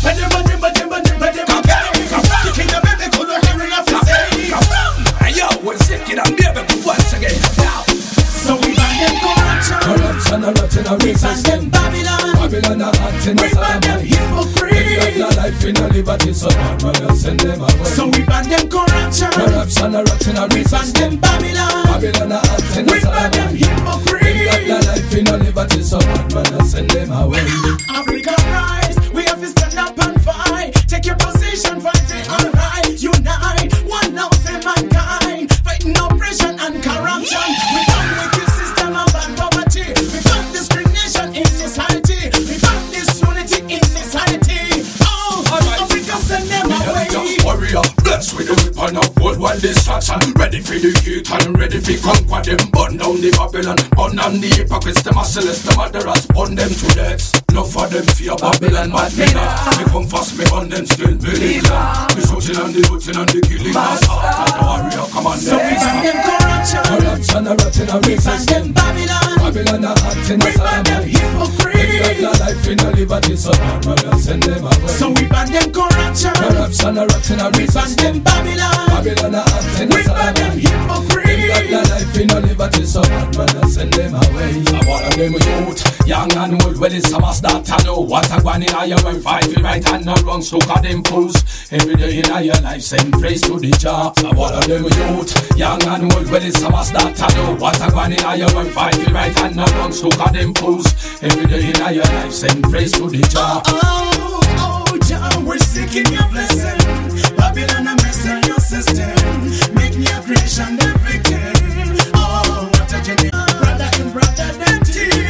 So we ban them corruption. Corruption and rotting and We ban them Babylon. Babylon and acting We as a ban them hypocrite. Your life in a liberty, so bad man, you send them away. So we ban them corruption. Corruption and rotting and We ban them Babylon. Babylon and acting We as a ban them hypocrite. Your life in a liberty, so bad man, you send them away. Africa rise, we have to stand up and fight. Take your position, fight it alright. Unite, one love for mankind. Fighting oppression and corruption. We come with this system of bad poverty. We fight discrimination in society. We fight disunity in society. Oh, Africa send them away. Warrior, blessed with the weapon of worldwide destruction. Ready for the heat and ready for conquer them. Burn down the Babylon, burn down the hypocrites, the merciless, the murderers, burn them to death. No for them fear Babylon, but me not. Me come fast, me on them still believe. Me shooting and the looting and the killing. Mass heart and the warrior, come on So we ban them corruption. Corruption and rotting and We ban them Babylon. Babylon and acting We as a ban them hypocrite. Your life in a liberty, so bad man, you send them away. So we ban them corruption. Corruption and rotting and We ban them Babylon. Babylon and acting We as a ban them hypocrite. Your life in a liberty, so bad man, you send them away. I want them youth, young and old, well it's a must that I know what I want in your life. I feel right and not wrong, so got them fools. Every day in your life, send praise to the Jah. I want them youth, young and old, well it's a must that I know what I want in your life. I feel right and not wrong, so got them fools. Every day in your life, send praise to the Jah. Oh, Jah, we're seeking your blessing. Babylon, I'm messing your system. Make me a creation every day. Oh, what a genius. Brother and brother, them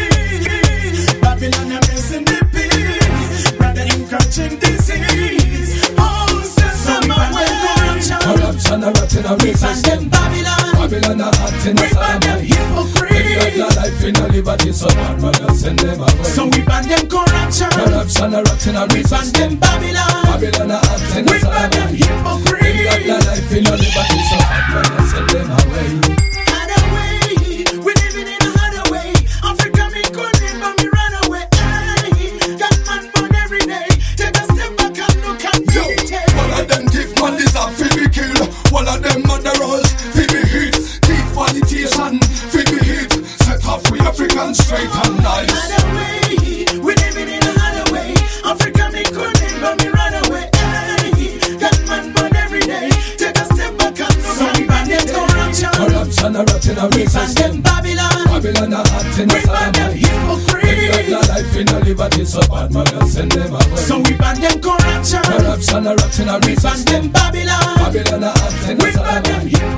teeth. Babylon, I'm messing the peace. Brother in catching disease. Oh, so we ban them corruption. Corruption and rotting and We ban them Babylon. Babylon and acting We as a ban them hypocrite. Your life in a liberty, so bad man, you send them away. So we ban them corruption. Corruption and rotting and We ban them Babylon. Babylon and acting We as a ban them hypocrite. Your life in a liberty, so bad man, you send them away. Other way, we living in a harder way. Africa me couldn't but me run away. Got man born every day. Take a step back and look at me. One of them thief man deserve fi be kill. One of them murderers fi be hit. Thief politician fi be hit. Set off we Africans straight and nice. Other way, we living in a harder way. Africa me couldn't but me run away. Got man born every day. Take a step back and look at me. Corruption. Corruption and rotting and We ban them Babylon. Babylon and acting We as ban them a hypocrite. Your life in a liberty, so bad man, you send them away. So we ban them corruption. Corruption and rotting and We ban them Babylon. Babylon and acting We as ban them a hypocrite.